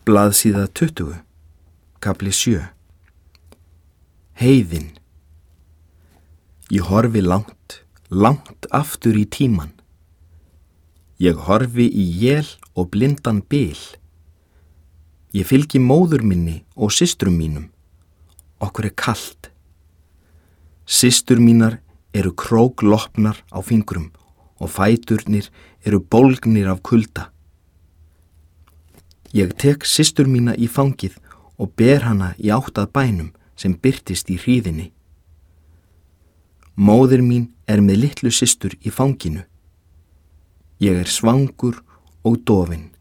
Blaðsíða 20, kafli 7. Heiðin. Ég horfi langt, langt aftur í tíman. Ég horfi í él og blindan bil. Ég fylgi móður minni og systrum mínum. Okkur kalt. Systur mínar eru króklopnar á fingrum og fæturnir eru bólgnir af kulda. Ég tek systur mína í fangið og ber hana í átt að bænum sem birtist í hríðinni. Móðir mín með litlu systur í fanginu. Ég svangur og dofinn.